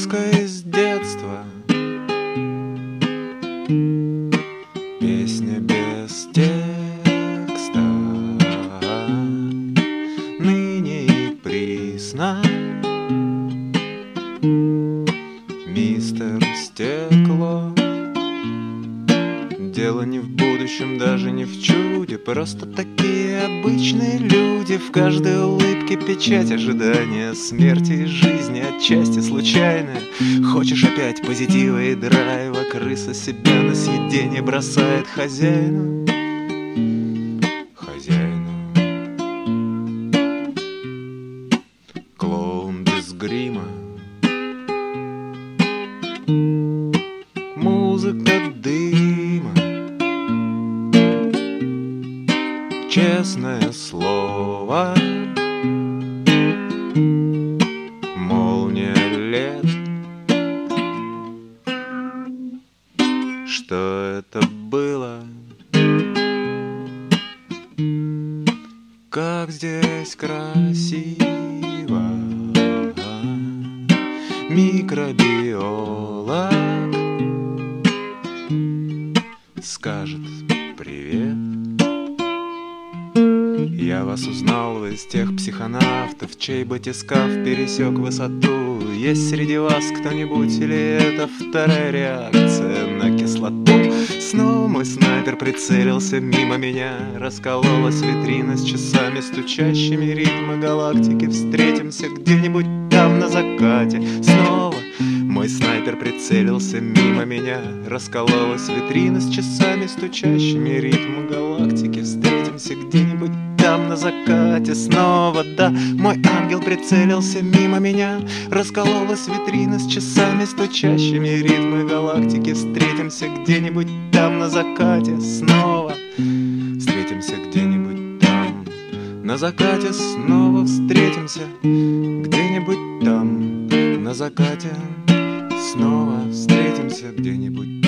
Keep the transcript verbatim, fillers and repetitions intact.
сказка из детства, песня без текста, ныне и присно. Мистер Стекло. Дело не в будущем, даже не в чуде, просто такие обычные люди. В каждой улыбке печать ожидания смерти и жизни, отчасти случайная. Хочешь опять позитива и драйва, крыса себя на съедение бросает хозяину. Хозяину. Клоун без грима. Музыка дыма. Честное слово, молния лет. Что это было? Как здесь красиво. Микробиолог скажет привет. Я вас узнал, вы из тех психонавтов, чей батискаф пересек высоту. Есть среди вас кто-нибудь, или это вторая реакция на кислоту? Снова мой снайпер прицелился мимо меня. Раскололась витрина с часами, стучащими ритмы галактики. Встретимся где-нибудь там на закате. Снова мой снайпер прицелился мимо меня. Раскололась витрина с часами, стучащими ритмы галактики. Встретимся где-нибудь там на закате. Снова, да, мой ангел прицелился мимо меня. Раскололась витрина с часами, стучащими ритмы галактики. Встретимся где-нибудь там на закате. Снова встретимся где-нибудь там на закате. Снова встретимся где-нибудь там на закате. Снова встретимся где-нибудь